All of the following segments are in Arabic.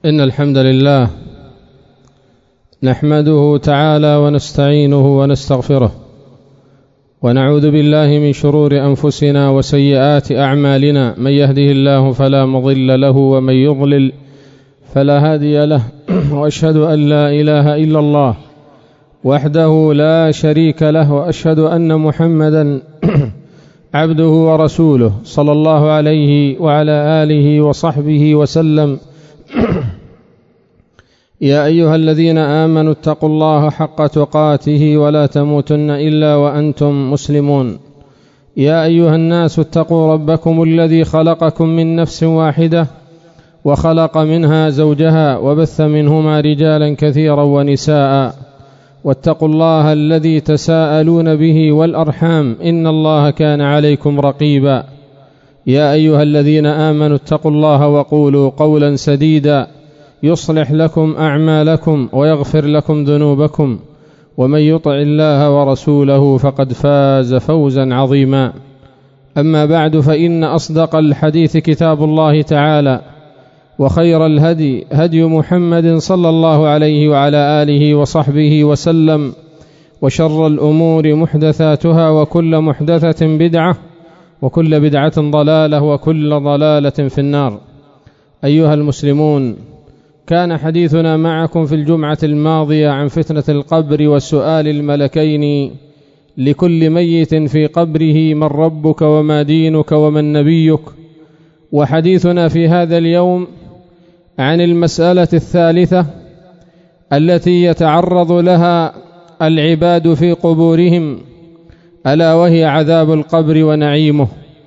إن الحمد لله نحمده تعالى ونستعينه ونستغفره ونعوذ بالله من شرور أنفسنا وسيئات أعمالنا. من يهده الله فلا مضل له ومن يضلل فلا هادي له، وأشهد أن لا إله إلا الله وحده لا شريك له، وأشهد أن محمدا عبده ورسوله صلى الله عليه وعلى آله وصحبه وسلم. يا أيها الذين آمنوا اتقوا الله حق تقاته ولا تموتن إلا وأنتم مسلمون. يا أيها الناس اتقوا ربكم الذي خلقكم من نفس واحدة وخلق منها زوجها وبث منهما رجالا كثيرا ونساء، واتقوا الله الذي تساءلون به والأرحام إن الله كان عليكم رقيبا. يا أيها الذين آمنوا اتقوا الله وقولوا قولا سديدا يصلح لكم أعمالكم ويغفر لكم ذنوبكم، ومن يطع الله ورسوله فقد فاز فوزا عظيما. أما بعد، فإن أصدق الحديث كتاب الله تعالى، وخير الهدي هدي محمد صلى الله عليه وعلى آله وصحبه وسلم، وشر الأمور محدثاتها، وكل محدثة بدعة، وكل بدعة ضلالة، وكل ضلالة في النار. أيها المسلمون، كان حديثنا معكم في الجمعة الماضية عن فتنة القبر وسؤال الملكين لكل ميت في قبره: من ربك وما دينك ومن نبيك؟ وحديثنا في هذا اليوم عن المسألة الثالثة التي يتعرض لها العباد في قبورهم، ألا وهي عذاب القبر ونعيمه.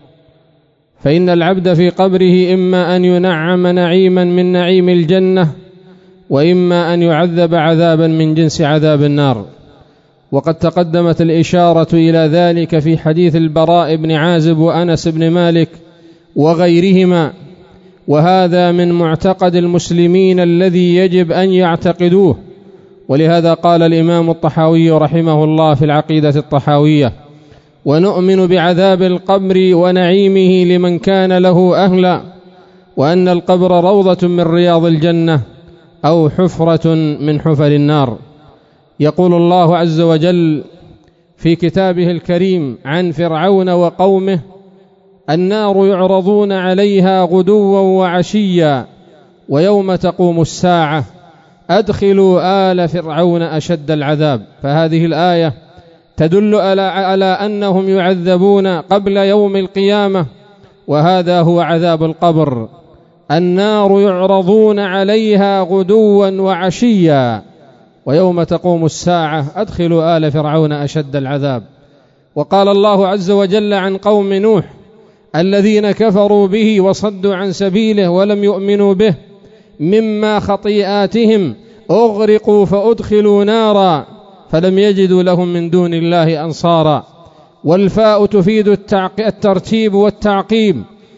فإن العبد في قبره إما أن ينعم نعيما من نعيم الجنة، وإما أن يعذب عذابا من جنس عذاب النار. وقد تقدمت الإشارة إلى ذلك في حديث البراء بن عازب وأنس بن مالك وغيرهما، وهذا من معتقد المسلمين الذي يجب أن يعتقدوه. ولهذا قال الإمام الطحاوي رحمه الله في العقيدة الطحاوية: ونؤمن بعذاب القبر ونعيمه لمن كان له أهلا، وأن القبر روضة من رياض الجنة أو حفرة من حفر النار. يقول الله عز وجل في كتابه الكريم عن فرعون وقومه: النار يعرضون عليها غدوا وعشيا ويوم تقوم الساعة أدخلوا آل فرعون أشد العذاب. فهذه الآية تدل على أنهم يعذبون قبل يوم القيامة، وهذا هو عذاب القبر. النار يعرضون عليها غدوا وعشيا ويوم تقوم الساعة أدخلوا آل فرعون أشد العذاب. وقال الله عز وجل عن قوم نوح الذين كفروا به وصدوا عن سبيله ولم يؤمنوا به: مما خطيئاتهم أغرقوا فأدخلوا نارا فلم يجدوا لهم من دون الله أنصارا. والفاء تفيد الترتيب والتعقيب،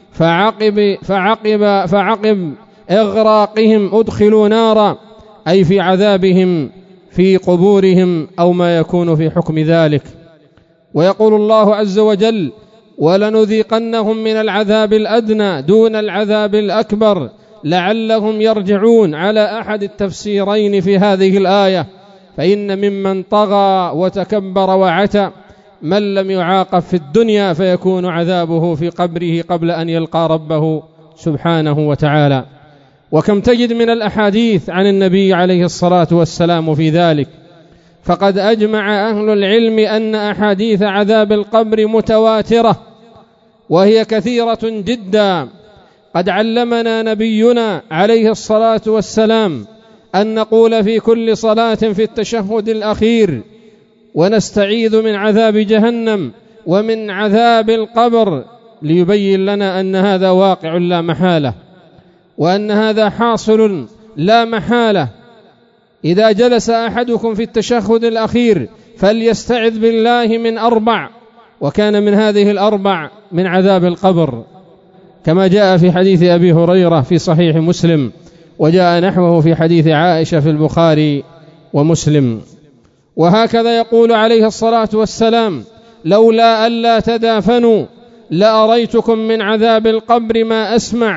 فعقب إغراقهم أدخلوا نارا، أي في عذابهم في قبورهم أو ما يكون في حكم ذلك. ويقول الله عز وجل: ولنذيقنهم من العذاب الأدنى دون العذاب الأكبر لعلهم يرجعون، على أحد التفسيرين في هذه الآية. فإن ممن طغى وتكبر وعتى من لم يعاقب في الدنيا فيكون عذابه في قبره قبل أن يلقى ربه سبحانه وتعالى. وكم تجد من الأحاديث عن النبي عليه الصلاة والسلام في ذلك. فقد أجمع أهل العلم أن أحاديث عذاب القبر متواترة، وهي كثيرة جدا. قد علمنا نبينا عليه الصلاة والسلام أن نقول في كل صلاة في التشهد الأخير: ونستعيذ من عذاب جهنم ومن عذاب القبر، ليبين لنا أن هذا واقع لا محالة، وأن هذا حاصل لا محالة. إذا جلس أحدكم في التشهد الأخير فليستعذ بالله من 4، وكان من هذه 4 من عذاب القبر، كما جاء في حديث أبي هريرة في صحيح مسلم، وجاء نحوه في حديث عائشة في البخاري ومسلم. وهكذا يقول عليه الصلاة والسلام: لولا ألا تدافنوا لأريتكم من عذاب القبر ما أسمع،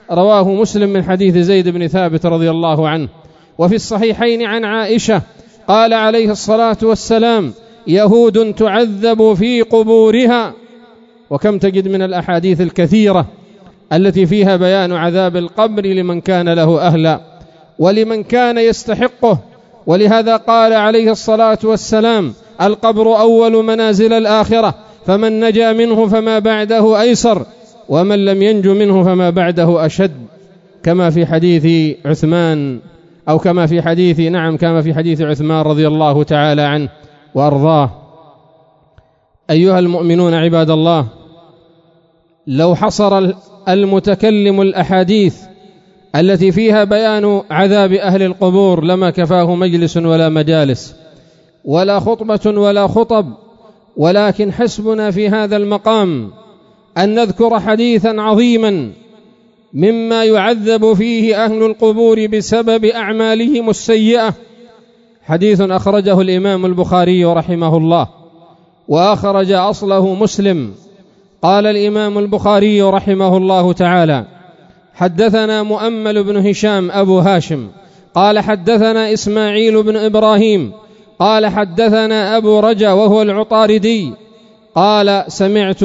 رواه مسلم من حديث زيد بن ثابت رضي الله عنه. وفي الصحيحين عن عائشة قال عليه الصلاة والسلام: يهود تعذب في قبورها. وكم تجد من الأحاديث الكثيرة التي فيها بيان عذاب القبر لمن كان له أهلا ولمن كان يستحقه. ولهذا قال عليه الصلاة والسلام: القبر أول منازل الآخرة، فمن نجا منه فما بعده أيسر، ومن لم ينج منه فما بعده أشد، كما في حديث عثمان أو كما في حديث عثمان رضي الله تعالى عنه وأرضاه. أيها المؤمنون عباد الله، لو حصر المتكلم الأحاديث التي فيها بيان عذاب أهل القبور لما كفاه مجلس ولا مجالس ولا خطبة ولا خطب، ولكن حسبنا في هذا المقام أن نذكر حديثا عظيما مما يعذب فيه أهل القبور بسبب أعمالهم السيئة. حديث أخرجه الإمام البخاري رحمه الله، وأخرج أصله مسلم. قال الإمام البخاري رحمه الله تعالى: حدثنا مؤمل بن هشام أبو هاشم قال حدثنا إسماعيل بن إبراهيم قال حدثنا أبو رجا وهو العطاردي قال: سمعت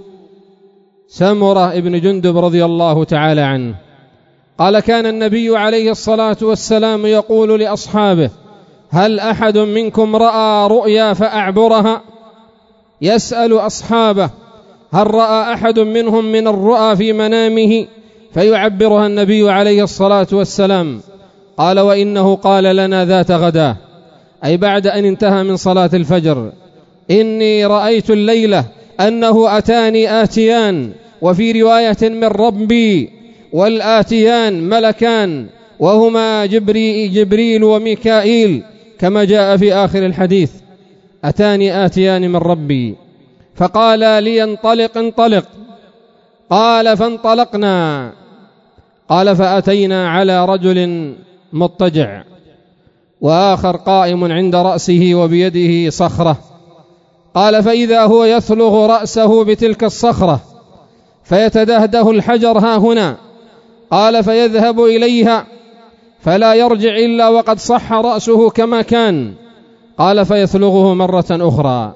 سمرة بن جندب رضي الله تعالى عنه قال: كان النبي عليه الصلاة والسلام يقول لأصحابه: هل أحد منكم رأى رؤيا فأعبرها؟ يسأل أصحابه: هل رأى أحد منهم من الرؤى في منامه فيعبرها النبي عليه الصلاة والسلام؟ قال: وإنه قال لنا ذات غداه، أي بعد أن انتهى من صلاة الفجر: إني رأيت الليلة أنه أتاني آتيان، وفي رواية من ربي، والآتيان ملكان وهما جبريل وميكائيل، كما جاء في آخر الحديث: أتاني آتيان من ربي فقال لي انطلق انطلق. قال: فانطلقنا. قال: فأتينا على رجل مضطجع وآخر قائم عند رأسه وبيده صخرة. قال: فإذا هو يثلغ رأسه بتلك الصخرة فيتدهده الحجر ها هنا. قال: فيذهب إليها فلا يرجع إلا وقد صح رأسه كما كان. قال: فيثلغه مرة أخرى،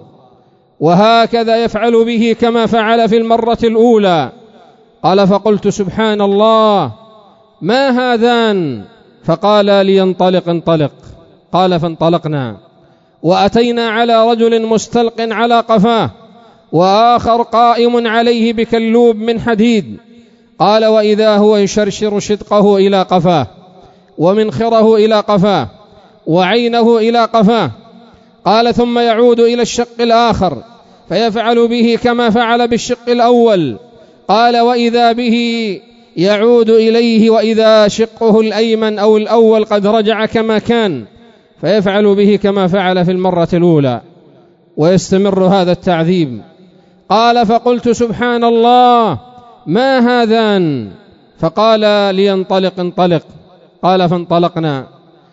وهكذا يفعل به كما فعل في المرة الأولى. قال: فقلت: سبحان الله، ما هذان؟ فقال لي انطلق انطلق. قال: فانطلقنا، وأتينا على رجل مستلق على قفاه، وآخر قائم عليه بكلوب من حديد. قال: وإذا هو يشرشر شدقه إلى قفاه، ومنخره إلى قفاه، وعينه إلى قفاه. قال: ثم يعود إلى الشق الآخر فيفعل به كما فعل بالشق الأول. قال: وإذا به يعود إليه وإذا شقه الأيمن أو الأول قد رجع كما كان، فيفعل به كما فعل في المرة الأولى، ويستمر هذا التعذيب. قال: فقلت: سبحان الله، ما هذان؟ فقال لي انطلق انطلق. قال: فانطلقنا،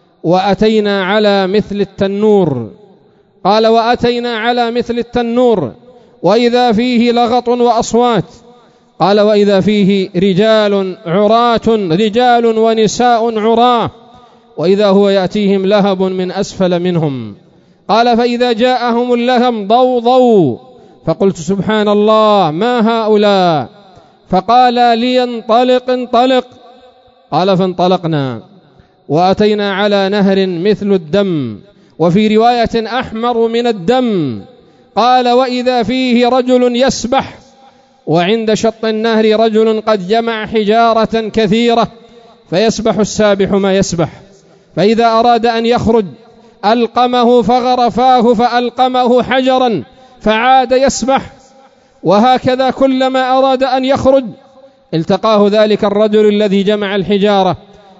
وأتينا على مثل التنور. قال: وأتينا على مثل التنور وإذا فيه لغط وأصوات. قال: وإذا فيه رجال عراة، رجال ونساء عراة، وإذا هو يأتيهم لهب من أسفل منهم. قال: فإذا جاءهم اللهم ضوضوا. فقلت: سبحان الله، ما هؤلاء؟ فقال لي انطلق انطلق. قال: فانطلقنا، وأتينا على نهر مثل الدم، وفي رواية أحمر من الدم. قال: وإذا فيه رجل يسبح، وعند شط النهر رجل قد جمع حجارة كثيرة، فيسبح السابح ما يسبح، فإذا أراد أن يخرج ألقمه فغرفاه فألقمه حجرا فعاد يسبح، وهكذا كلما أراد أن يخرج التقاه ذلك الرجل الذي جمع الحجارة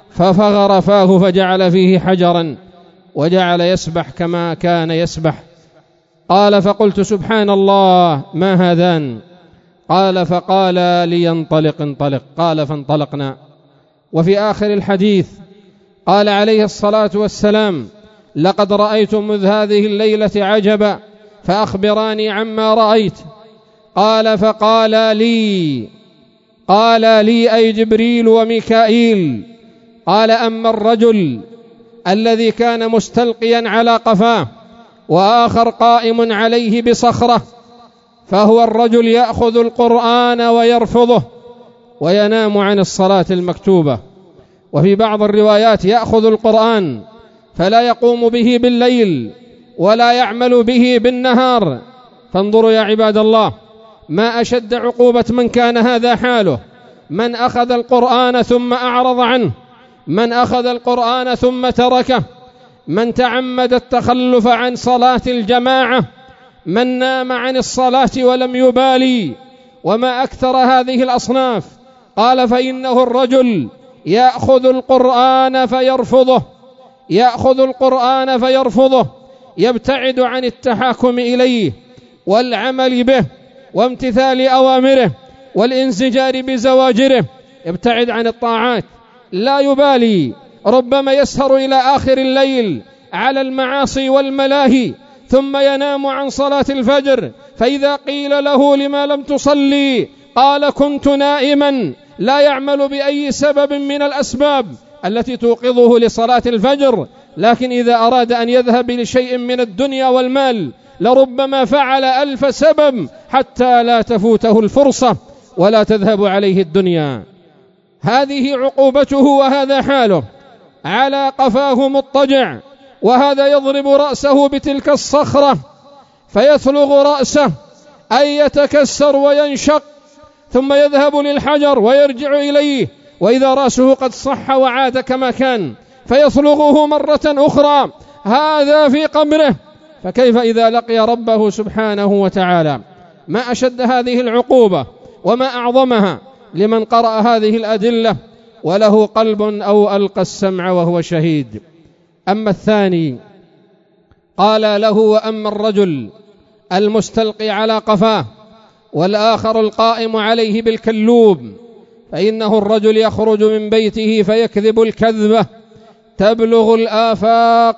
فغرفاه فجعل فيه حجرا وجعل يسبح كما كان يسبح. قال: فقلت: سبحان الله، ما هذان؟ قال: فقال لي انطلق انطلق. قال: فانطلقنا. وفي آخر الحديث قال عليه الصلاة والسلام: لقد رأيت مذ هذه الليلة عجبا، فأخبراني عما رأيت. قال: فقال لي: قال لي أي جبريل وميكائيل. قال أما الرجل الذي كان مستلقيا على قفاه وآخر قائم عليه بصخرة، فهو الرجل يأخذ القرآن ويرفضه وينام عن الصلاة المكتوبة. وفي بعض الروايات يأخذ القرآن فلا يقوم به بالليل ولا يعمل به بالنهار. فانظروا يا عباد الله ما أشد عقوبة من كان هذا حاله، من أخذ القرآن ثم أعرض عنه، من أخذ القرآن ثم تركه، من تعمد التخلف عن صلاة الجماعة، من نام عن الصلاة ولم يبالي. وما أكثر هذه الأصناف. قال فإنه الرجل يأخذ القرآن فيرفضه، يأخذ القرآن فيرفضه، يبتعد عن التحاكم إليه والعمل به وامتثال أوامره والانزجار بزواجره، يبتعد عن الطاعات، لا يبالي، ربما يسهر إلى آخر الليل على المعاصي والملاهي ثم ينام عن صلاة الفجر. فإذا قيل له لما لم تصلي قال كنت نائما، لا يعمل بأي سبب من الأسباب التي توقظه لصلاة الفجر. لكن إذا أراد أن يذهب لشيء من الدنيا والمال لربما فعل 1000 سبب حتى لا تفوته الفرصة ولا تذهب عليه الدنيا. هذه عقوبته وهذا حاله، على قفاه مضطجع، وهذا يضرب رأسه بتلك الصخرة فيثلغ رأسه أي يتكسر وينشق، ثم يذهب للحجر ويرجع إليه، وإذا رأسه قد صح وعاد كما كان فيثلغه مرة أخرى، هذا في قبره. فكيف إذا لقي ربه سبحانه وتعالى؟ ما أشد هذه العقوبة وما أعظمها لمن قرأ هذه الأدلة وله قلب أو ألقى السمع وهو شهيد. أما الثاني قال له وأما الرجل المستلقي على قفاه والآخر القائم عليه بالكلوب، فإنه الرجل يخرج من بيته فيكذب الكذبة تبلغ الآفاق،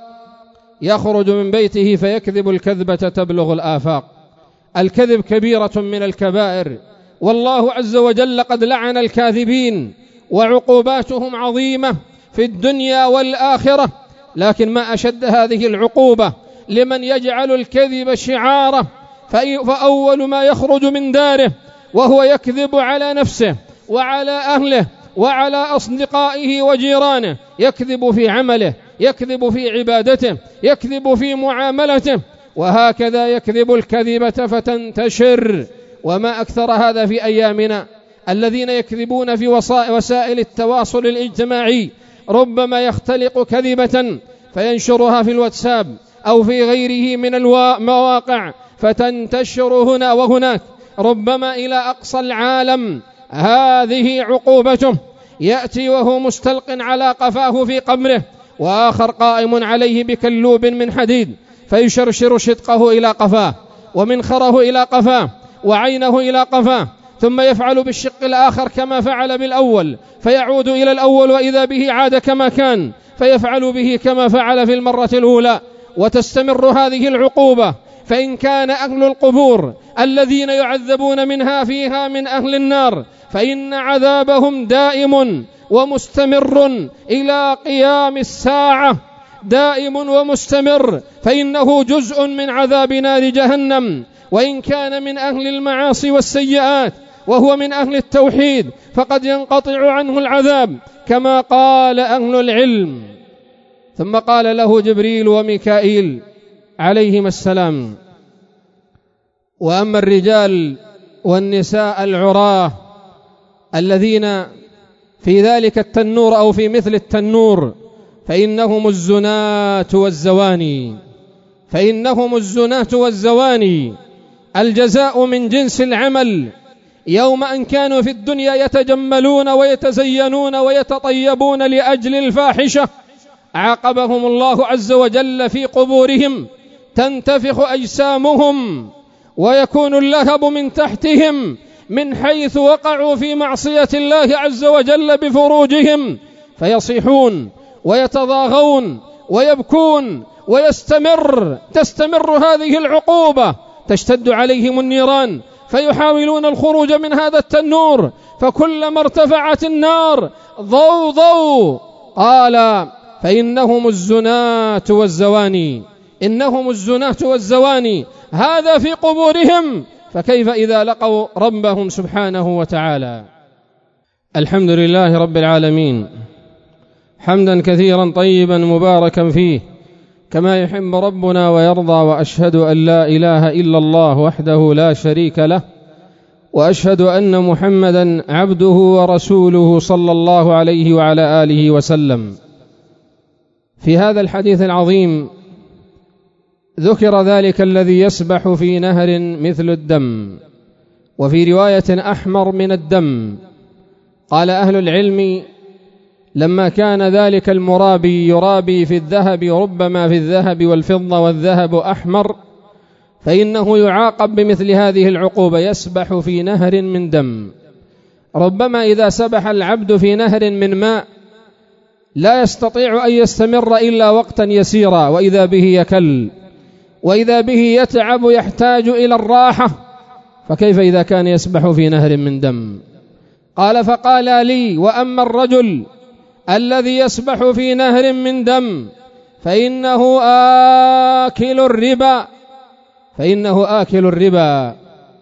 يخرج من بيته فيكذب الكذبة تبلغ الآفاق. الكذب كبيرة من الكبائر، والله عز وجل قد لعن الكاذبين وعقوباتهم عظيمة في الدنيا والآخرة. لكن ما أشد هذه العقوبة لمن يجعل الكذب شعاره، فأول ما يخرج من داره وهو يكذب على نفسه وعلى أهله وعلى أصدقائه وجيرانه، يكذب في عمله، يكذب في عبادته، يكذب في معاملته، وهكذا يكذب الكذبة فتنتشر. وما أكثر هذا في أيامنا، الذين يكذبون في وسائل التواصل الاجتماعي، ربما يختلق كذبة فينشرها في الواتساب أو في غيره من المواقع فتنتشر هنا وهناك، ربما إلى أقصى العالم. هذه عقوبته، يأتي وهو مستلق على قفاه في قبره، وآخر قائم عليه بكلوب من حديد فيشرشر شدقه إلى قفاه ومنخره إلى قفاه وعينه إلى قفاه، ثم يفعل بالشق الآخر كما فعل بالأول، فيعود إلى الأول وإذا به عاد كما كان، فيفعل به كما فعل في المرة الأولى، وتستمر هذه العقوبة. فإن كان أهل القبور الذين يعذبون منها فيها من أهل النار، فإن عذابهم دائم ومستمر إلى قيام الساعة، دائم ومستمر، فإنه جزء من عذاب نار جهنم. وإن كان من أهل المعاصي والسيئات وهو من أهل التوحيد فقد ينقطع عنه العذاب كما قال أهل العلم. ثم قال له جبريل وميكائيل عليهما السلام: وأما الرجال والنساء العراة الذين في ذلك التنور أو في مثل التنور فإنهم الزناة والزواني، فإنهم الزناة والزواني. الجزاء من جنس العمل. يوم أن كانوا في الدنيا يتجملون ويتزينون ويتطيبون لأجل الفاحشة، عاقبهم الله عز وجل في قبورهم، تنتفخ أجسامهم ويكون اللهب من تحتهم من حيث وقعوا في معصية الله عز وجل بفروجهم، فيصيحون ويتضاغون ويبكون تستمر هذه العقوبة، تشتد عليهم النيران فيحاولون الخروج من هذا التنور، فكلما ارتفعت النار ضوضوا. قال فإنهم الزناة والزواني، إنهم الزناة والزواني، هذا في قبورهم، فكيف إذا لقوا ربهم سبحانه وتعالى. الحمد لله رب العالمين، حمدا كثيرا طيبا مباركا فيه كما يحب ربنا ويرضى، وأشهد أن لا إله إلا الله وحده لا شريك له، وأشهد أن محمدا عبده ورسوله صلى الله عليه وعلى آله وسلم. في هذا الحديث العظيم ذكر ذلك الذي يسبح في نهر مثل الدم، وفي رواية أحمر من الدم. قال أهل العلم لما كان ذلك المرابي يرابي في الذهب، ربما في الذهب والفضة والذهب أحمر، فإنه يعاقب بمثل هذه العقوبة، يسبح في نهر من دم. ربما إذا سبح العبد في نهر من ماء لا يستطيع أن يستمر إلا وقتا يسيرا، وإذا به يكل، وإذا به يتعب، يحتاج إلى الراحة، فكيف إذا كان يسبح في نهر من دم؟ قال فقال لي وأما الرجل الذي يسبح في نهر من دم فإنه آكل الربا، فإنه آكل الربا.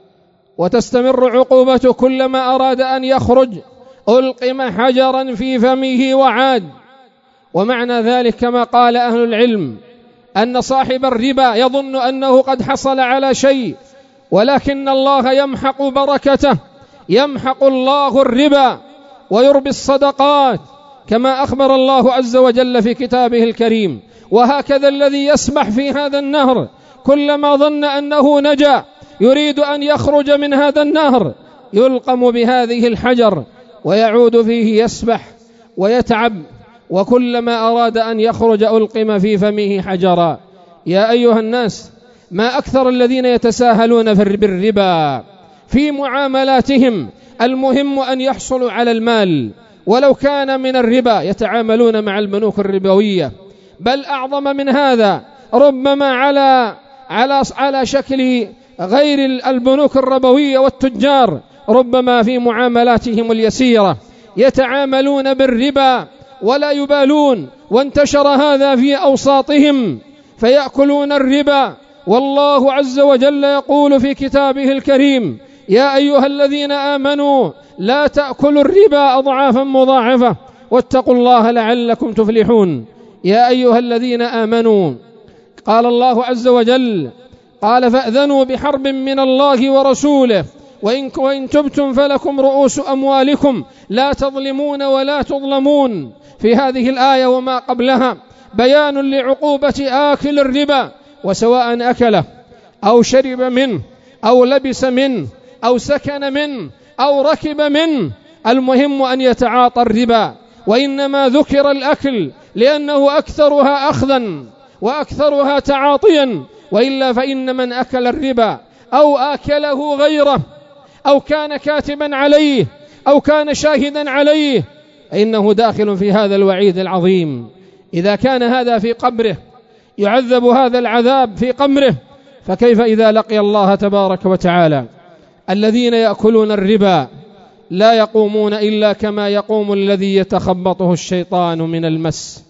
وتستمر عقوبته، كلما أراد أن يخرج ألقم حجرا في فمه وعاد. ومعنى ذلك كما قال أهل العلم أن صاحب الربا يظن أنه قد حصل على شيء، ولكن الله يمحق بركته، يمحق الله الربا ويربي الصدقات كما أخبر الله عز وجل في كتابه الكريم. وهكذا الذي يسبح في هذا النهر كلما ظن أنه نجا يريد أن يخرج من هذا النهر يلقم بهذه الحجر ويعود فيه يسبح ويتعب، وكلما أراد أن يخرج ألقم في فمه حجرا. يا أيها الناس، ما أكثر الذين يتساهلون بالربا في معاملاتهم. المهم أن يحصلوا على المال، ولو كان من الربا يتعاملون مع البنوك الربوية، بل أعظم من هذا، ربما على شكل غير البنوك الربوية والتجار، ربما في معاملاتهم اليسيرة يتعاملون بالربا ولا يبالون، وانتشر هذا في أوساطهم فيأكلون الربا. والله عز وجل يقول في كتابه الكريم يا أيها الذين آمنوا لا تأكلوا الربا أضعافا مضاعفة واتقوا الله لعلكم تفلحون. يا أيها الذين آمنوا، قال الله عز وجل قال فأذنوا بحرب من الله ورسوله وإن تبتم فلكم رؤوس أموالكم لا تظلمون ولا تظلمون. في هذه الآية وما قبلها بيان لعقوبة آكل الربا، وسواء أكله أو شرب منه أو لبس منه أو سكن منه أو ركب منه، المهم أن يتعاطى الربا. وإنما ذكر الأكل لأنه أكثرها أخذا وأكثرها تعاطيا، وإلا فإن من أكل الربا أو آكله غيره أو كان كاتبا عليه أو كان شاهدا عليه إنه داخل في هذا الوعيد العظيم. إذا كان هذا في قبره يعذب هذا العذاب في قبره، فكيف إذا لقي الله تبارك وتعالى؟ الذين يأكلون الربا لا يقومون إلا كما يقوم الذي يتخبطه الشيطان من المس،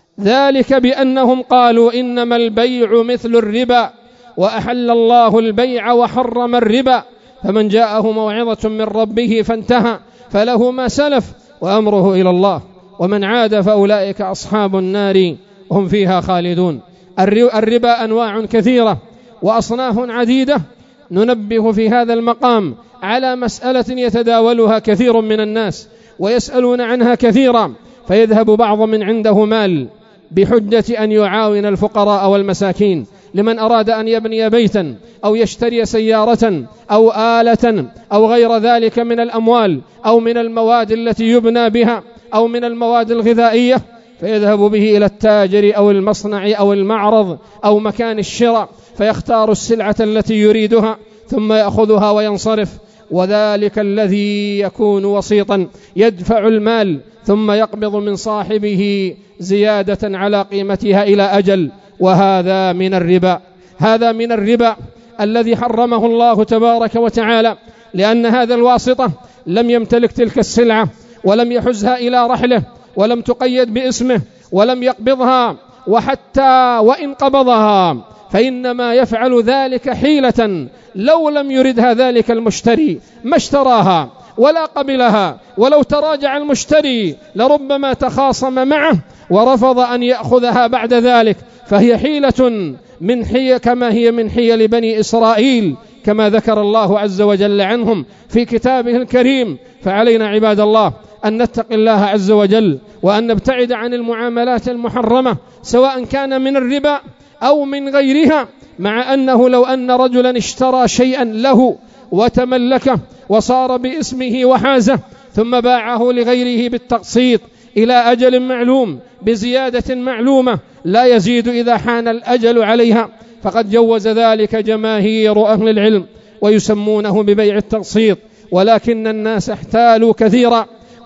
ذلك بأنهم قالوا إنما البيع مثل الربا وأحل الله البيع وحرم الربا، فمن جاءه موعظة من ربه فانتهى فله ما سلف وأمره إلى الله، ومن عاد فأولئك أصحاب النار هم فيها خالدون. الربا أنواع كثيرة وأصناف عديدة، ننبه في هذا المقام على مسألة يتداولها كثير من الناس ويسألون عنها كثيرا، فيذهب بعض من عنده مال بحجة أن يعاون الفقراء والمساكين، لمن أراد أن يبني بيتا أو يشتري سيارة أو آلة أو غير ذلك من الأموال أو من المواد التي يبنى بها أو من المواد الغذائية، فيذهب به إلى التاجر أو المصنع أو المعرض أو مكان الشراء فيختار السلعة التي يريدها ثم يأخذها وينصرف. وذلك الذي يكون وسيطا يدفع المال ثم يقبض من صاحبه زيادة على قيمتها إلى أجل، وهذا من الربا. هذا من الربا الذي حرمه الله تبارك وتعالى، لأن هذا الواسطة لم يمتلك تلك السلعة ولم يحزها إلى رحله ولم تقيد باسمه ولم يقبضها، وحتى وإن قبضها فإنما يفعل ذلك حيلة، لو لم يردها ذلك المشتري ما اشتراها ولا قبلها، ولو تراجع المشتري لربما تخاصم معه ورفض أن يأخذها بعد ذلك. فهي حيلة من حيل كما هي من حيل بني إسرائيل، كما ذكر الله عز وجل عنهم في كتابه الكريم. فعلينا عباد الله أن نتقي الله عز وجل وأن نبتعد عن المعاملات المحرمة، سواء كان من الربا أو من غيرها، مع أنه لو أن رجلا اشترى شيئا له وتملكه وصار باسمه وحازه ثم باعه لغيره بالتقسيط إلى أجل معلوم بزيادة معلومة لا يزيد إذا حان الأجل عليها، فقد جوز ذلك جماهير أهل العلم ويسمونه ببيع التقسيط. ولكن الناس احتالوا كثيرا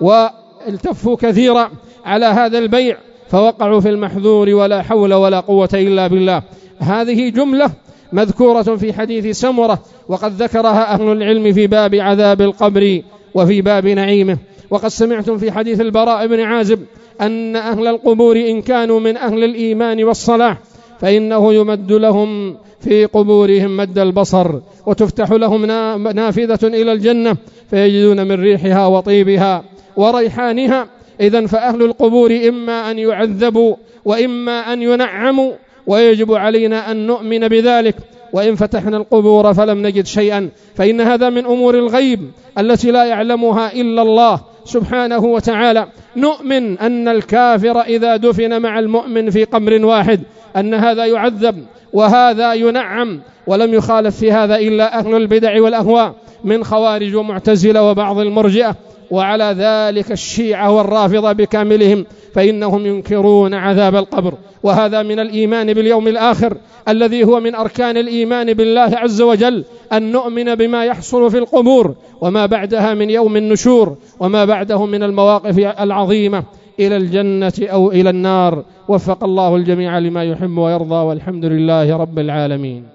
والتفوا كثيرا على هذا البيع فوقعوا في المحذور، ولا حول ولا قوة إلا بالله. هذه جملة مذكورة في حديث سمرة، وقد ذكرها أهل العلم في باب عذاب القبر وفي باب نعيمه. وقد سمعتم في حديث البراء بن عازب أن أهل القبور إن كانوا من أهل الإيمان والصلاح فإنه يمد لهم في قبورهم مد البصر، وتفتح لهم نافذة إلى الجنة فيجدون من ريحها وطيبها وريحانها. إذن فأهل القبور إما أن يعذبوا وإما أن ينعموا، ويجب علينا أن نؤمن بذلك. وإن فتحنا القبور فلم نجد شيئا فإن هذا من أمور الغيب التي لا يعلمها إلا الله سبحانه وتعالى. نؤمن أن الكافر إذا دفن مع المؤمن في قبر واحد أن هذا يعذب وهذا ينعم، ولم يخالف في هذا إلا أهل البدع والأهواء من خوارج ومعتزلة وبعض المرجئة، وعلى ذلك الشيعة والرافضة بكاملهم، فإنهم ينكرون عذاب القبر. وهذا من الإيمان باليوم الآخر الذي هو من أركان الإيمان بالله عز وجل، أن نؤمن بما يحصل في القبور وما بعدها من يوم النشور وما بعده من المواقف العظيمة إلى الجنة أو إلى النار. وفق الله الجميع لما يحب ويرضى، والحمد لله رب العالمين.